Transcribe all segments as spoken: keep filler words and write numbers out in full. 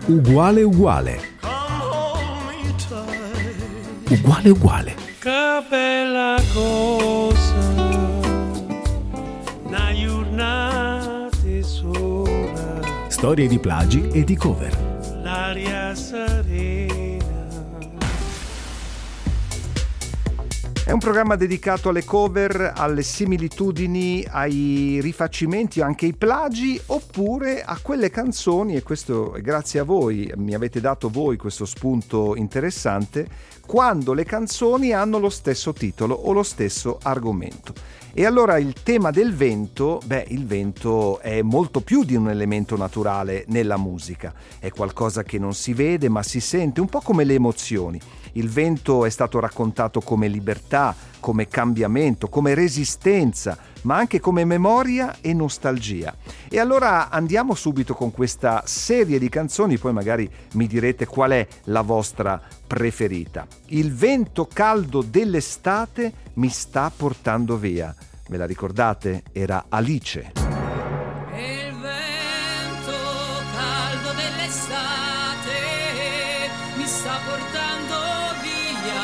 Uguale uguale. Uguale uguale. Che bella cosa, una giornata sola. Storie di plagi e di cover. L'aria serena. È un programma dedicato alle cover, alle similitudini, ai rifacimenti, anche ai plagi, oppure a quelle canzoni, e questo è grazie a voi, mi avete dato voi questo spunto interessante, quando le canzoni hanno lo stesso titolo o lo stesso argomento. E allora il tema del vento, beh, il vento è molto più di un elemento naturale nella musica, è qualcosa che non si vede ma si sente, un po' come le emozioni. Il vento è stato raccontato come libertà, come cambiamento, come resistenza, ma anche come memoria e nostalgia. E allora andiamo subito con questa serie di canzoni, poi magari mi direte qual è la vostra preferita. Il vento caldo dell'estate mi sta portando via. Ve la ricordate? Era Alice. Il vento caldo dell'estate mi sta portando via.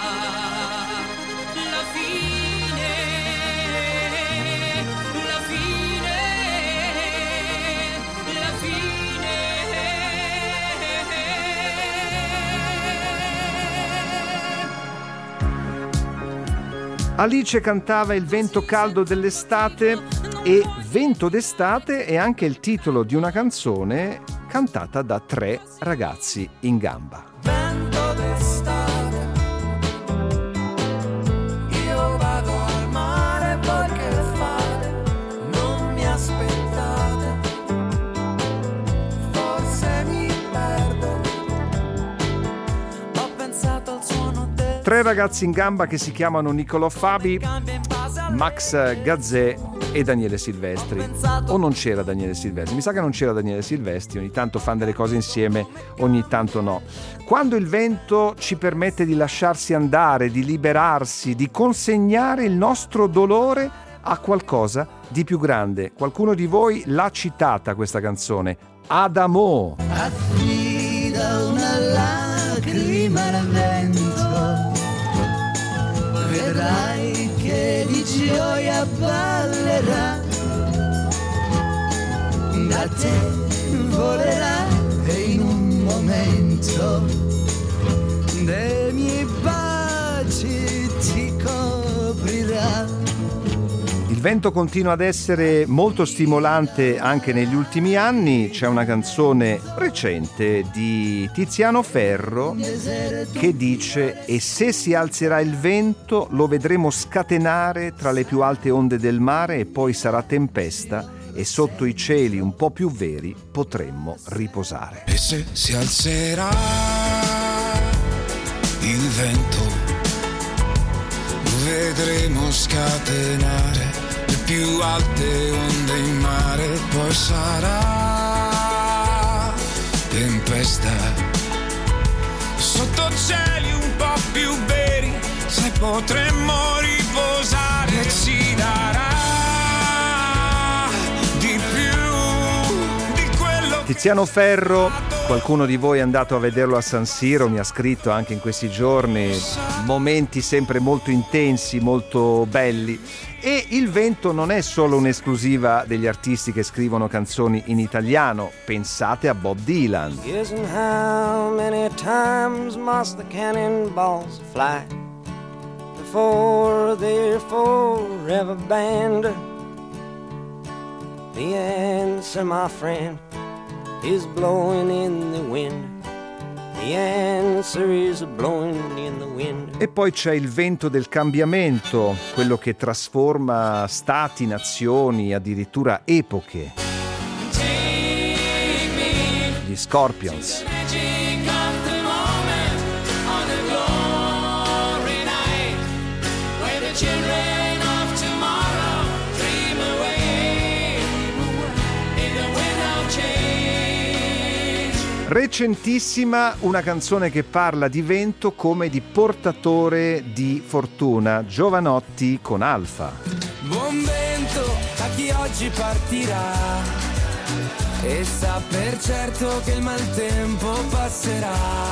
La fine, la fine, la fine. Alice cantava Il vento caldo dell'estate, e Vento d'estate è anche il titolo di una canzone cantata da tre ragazzi in gamba. Vento d'estate, io vado al mare, voi che fate? Non mi aspettate, forse mi perdo. Ho pensato al suono del Tre ragazzi in gamba che si chiamano Niccolò Fabi, Max Gazzè e Daniele Silvestri. O non c'era Daniele Silvestri? Mi sa che non c'era Daniele Silvestri, ogni tanto fanno delle cose insieme, ogni tanto no. Quando il vento ci permette di lasciarsi andare, di liberarsi, di consegnare il nostro dolore a qualcosa di più grande. Qualcuno di voi l'ha citata questa canzone, Adamo. affida una lacrima al vento, vedrai che di gioia ballerà, da te volerà e in un momento dei miei baci ti coprirà. Il vento continua ad essere molto stimolante anche negli ultimi anni. C'è una canzone recente di Tiziano Ferro che dice: e se si alzerà il vento lo vedremo scatenare tra le più alte onde del mare, e poi sarà tempesta e sotto i cieli un po' più veri potremmo riposare. E se si alzerà il vento lo vedremo scatenare le più alte onde in mare, poi sarà tempesta sotto cieli un po' più veri, se potremmo riposare e ci darà di più di quello. Tiziano Ferro, qualcuno di voi è andato a vederlo a San Siro, mi ha scritto anche in questi giorni, momenti sempre molto intensi, molto belli. E il vento non è solo un'esclusiva degli artisti che scrivono canzoni in italiano, pensate a Bob Dylan. Yes, and how many times must the cannonballs fly before they're forever banned? The answer, my friend, is blowing in the wind. The answer is blowing in the wind. E poi c'è il vento del cambiamento, quello che trasforma stati, nazioni, addirittura epoche. Gli Scorpions. Recentissima una canzone che parla di vento come di portatore di fortuna, Giovanotti con Alfa. Buon vento a chi oggi partirà e sa per certo che il maltempo passerà.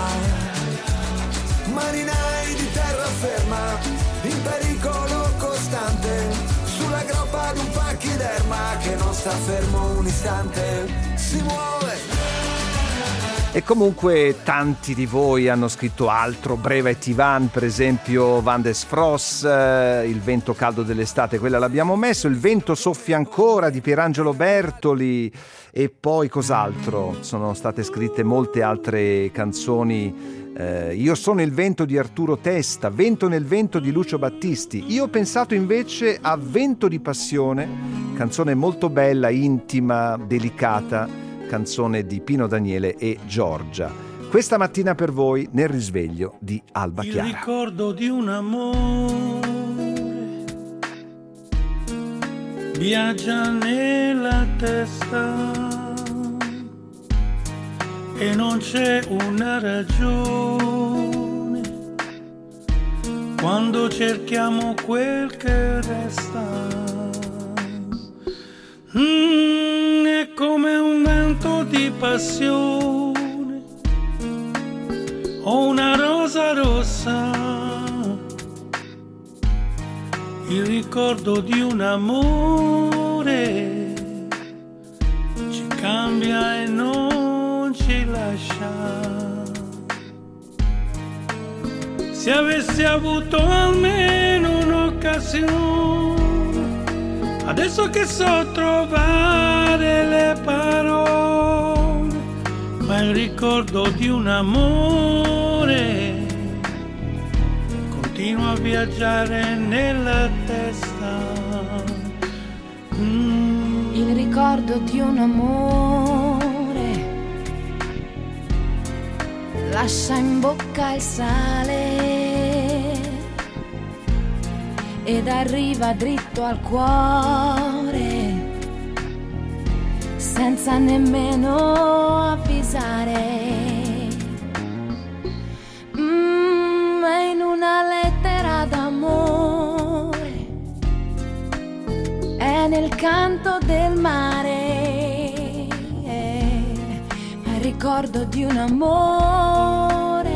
Marinai di terraferma, in pericolo costante, sulla groppa di un pachiderma che non sta fermo un istante, si muove. E comunque tanti di voi hanno scritto altro, Breva e Tivan, per esempio Van des Fross, eh, Il vento caldo dell'estate, quella l'abbiamo messo, Il vento soffia ancora di Pierangelo Bertoli, e poi cos'altro? Sono state scritte molte altre canzoni, eh, Io sono il vento di Arturo Testa, Vento nel vento di Lucio Battisti. Io ho pensato invece a Vento di passione, canzone molto bella, intima, delicata, canzone di Pino Daniele e Giorgia. Questa mattina per voi nel risveglio di Alba Chiara. Il ricordo di un amore viaggia nella testa e non c'è una ragione quando cerchiamo quel che resta. Mm, è come un vento di passione o una rosa rossa, il ricordo di un amore ci cambia e non ci lascia. Se avessi avuto almeno un'occasione, adesso che so trovare le parole, ma il ricordo di un amore continua a viaggiare nella testa. Mm. Il ricordo di un amore lascia in bocca il sale ed arriva dritto al cuore senza nemmeno avvisare. Mm, è in una lettera d'amore, è nel canto del mare, ma il ricordo di un amore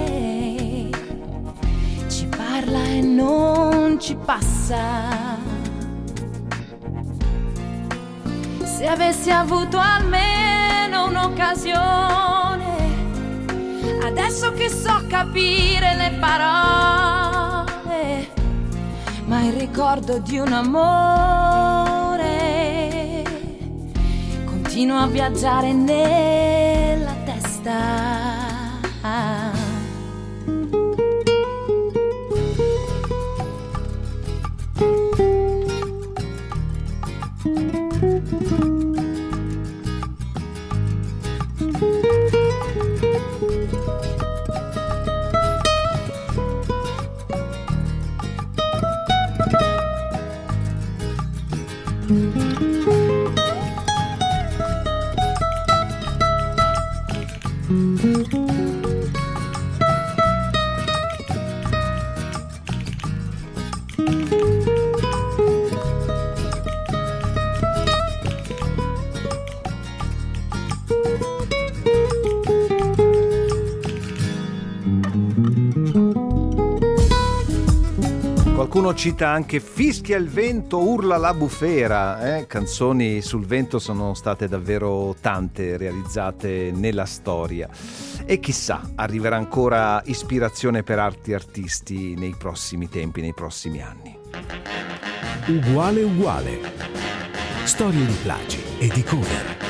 ci parla e non ci passa. Se avessi avuto almeno un'occasione, adesso che so capire le parole, ma il ricordo di un amore continua a viaggiare nella testa. Qualcuno cita anche Fischia il vento, urla la bufera, eh? Canzoni sul vento sono state davvero tante realizzate nella storia e chissà, arriverà ancora ispirazione per altri artisti nei prossimi tempi, nei prossimi anni. Uguale uguale. Storie di plagi e di cover.